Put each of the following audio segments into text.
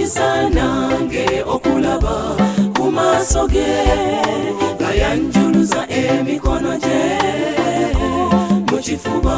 mukisa nange okulaba ku maaso ge nga yanjuluza emikono gye mu kifuba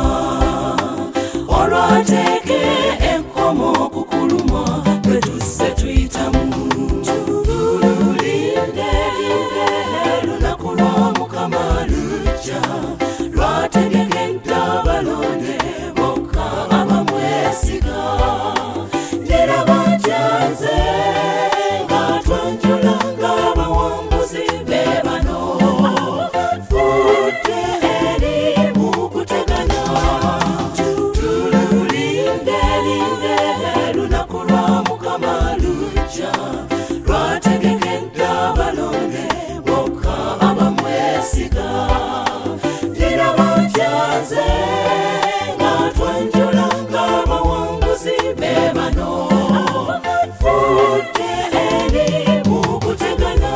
olwateeke ekkomo kukuluma bwe tusse tuyitamu tululinde lunaku lwa Mukama lujja lwategekedde abalonde bokka abamwesiga ndera batyaze nga twanjula ng'abawambuzi be bano fudde eri mu kutegana tululinde lunaku lwa Mukama lujja lwategekedde abalonde bokka abamwesiga ndera batyaze nga twanjula ng'abawambuzi be bano fudde eri mu kutegana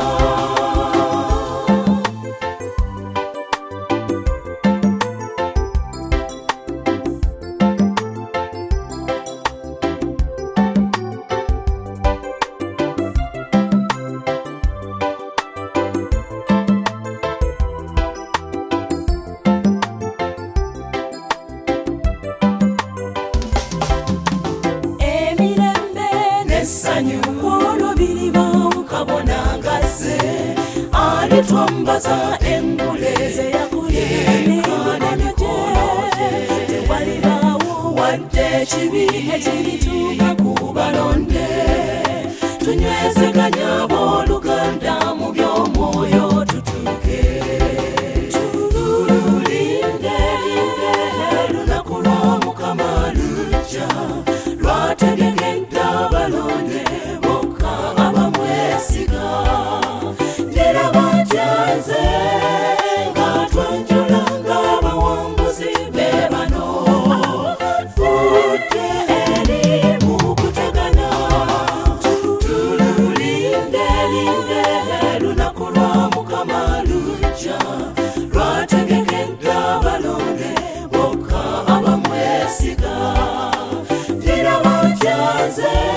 essanyu olwo biribawo kabona ngazze alitwambaza engule ze yakoye tewalibaawo wadde ekibi ekirituuka ku balonde tunywezeganya abooluganda mu by'omwoyo tutuuke tululinde lunaku lwa Mukama lujja lwategekedde abalonde bokka abamwesiga ndera batyaze nga twanjula ng'abawambuzi be bano fudde eri mu kutegana tululinde lunaku lwa Mukama lujja lwategekedde abalonde bokka abamwesiga ndera batyaze